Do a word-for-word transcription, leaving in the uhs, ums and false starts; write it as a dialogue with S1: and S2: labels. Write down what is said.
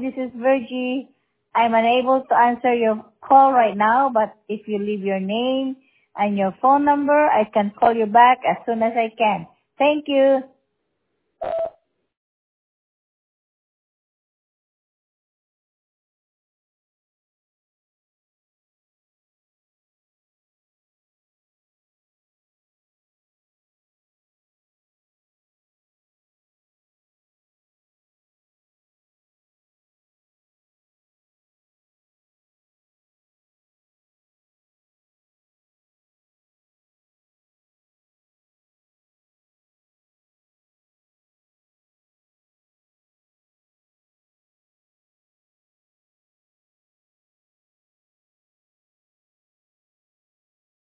S1: This is Virgie. I'm unable to answer your call right now, but if you leave your name and your phone number, I can call you back as soon as I can. Thank you.